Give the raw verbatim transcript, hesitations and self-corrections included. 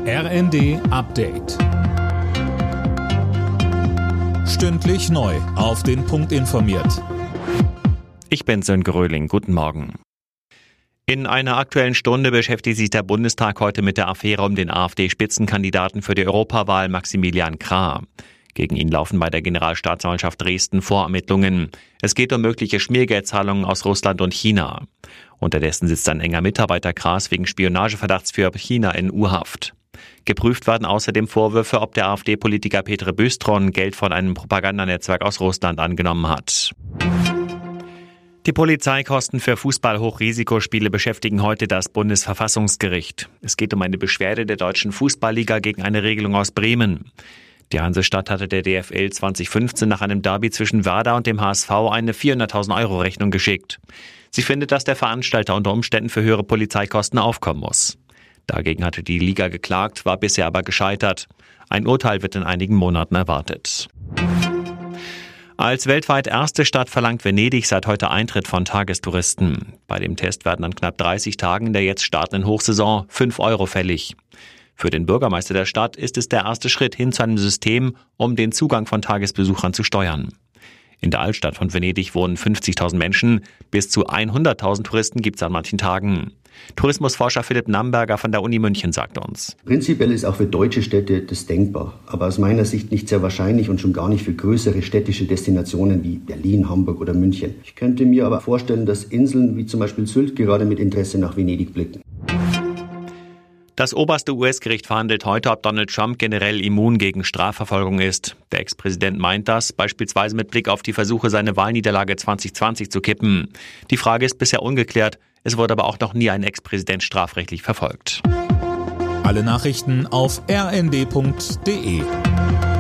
R N D Update. Stündlich neu auf den Punkt informiert. Ich bin Sönke Röhling. Guten Morgen. In einer Aktuellen Stunde beschäftigt sich der Bundestag heute mit der Affäre um den AfD-Spitzenkandidaten für die Europawahl Maximilian Krah. Gegen ihn laufen bei der Generalstaatsanwaltschaft Dresden Vorermittlungen. Es geht um mögliche Schmiergeldzahlungen aus Russland und China. Unterdessen sitzt ein enger Mitarbeiter Krahs wegen Spionageverdachts für China in U-Haft. Geprüft werden außerdem Vorwürfe, ob der AfD-Politiker Petr Bystron Geld von einem Propagandanetzwerk aus Russland angenommen hat. Die Polizeikosten für Fußball-Hochrisikospiele beschäftigen heute das Bundesverfassungsgericht. Es geht um eine Beschwerde der Deutschen Fußballliga gegen eine Regelung aus Bremen. Die Hansestadt hatte der D F L zwanzig fünfzehn nach einem Derby zwischen Werder und dem H S V eine vierhunderttausend Euro Rechnung geschickt. Sie findet, dass der Veranstalter unter Umständen für höhere Polizeikosten aufkommen muss. Dagegen hatte die Liga geklagt, war bisher aber gescheitert. Ein Urteil wird in einigen Monaten erwartet. Als weltweit erste Stadt verlangt Venedig seit heute Eintritt von Tagestouristen. Bei dem Test werden an knapp dreißig Tagen in der jetzt startenden Hochsaison fünf Euro fällig. Für den Bürgermeister der Stadt ist es der erste Schritt hin zu einem System, um den Zugang von Tagesbesuchern zu steuern. In der Altstadt von Venedig wohnen fünfzigtausend Menschen, bis zu hunderttausend Touristen gibt es an manchen Tagen. Tourismusforscher Philipp Namberger von der Uni München sagt uns: Prinzipiell ist auch für deutsche Städte das denkbar, aber aus meiner Sicht nicht sehr wahrscheinlich und schon gar nicht für größere städtische Destinationen wie Berlin, Hamburg oder München. Ich könnte mir aber vorstellen, dass Inseln wie zum Beispiel Sylt gerade mit Interesse nach Venedig blicken. Das oberste U S-Gericht verhandelt heute, ob Donald Trump generell immun gegen Strafverfolgung ist. Der Ex-Präsident meint das, beispielsweise mit Blick auf die Versuche, seine Wahlniederlage zwanzig zwanzig zu kippen. Die Frage ist bisher ungeklärt. Es wurde aber auch noch nie ein Ex-Präsident strafrechtlich verfolgt. Alle Nachrichten auf r n d punkt d e.